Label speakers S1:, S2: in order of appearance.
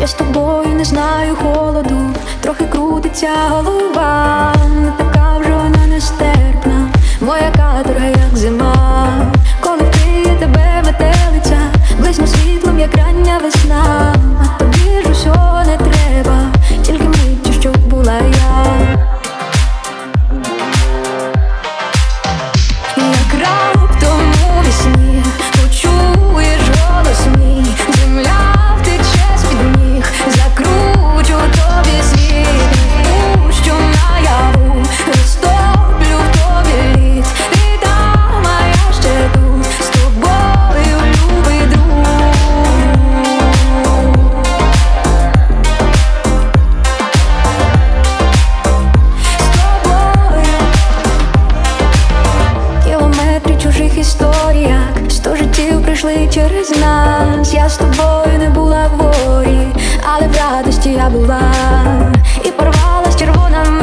S1: Я з тобою не знаю холоду, трохи крутиться голова. Не така вже вона нестерпна, моя каторга, як зима. Коли вкриє тебе метелиця, блисну світлом, як рання весна. А тобі ж усього не треба, тільки миттю, щоб була я. Як раптом у вісні почуєш голос мій, земля втече з-під ніг, закручу тобі світ, пущу наяву, розтоплю в тобі лід. І там, а я ще тут, з тобою, любий друг. З тобою кілометри чужих історіях, 100 життів прийшли через нас. Я з тобою не була в горі, але в радості я була. І порвалась червона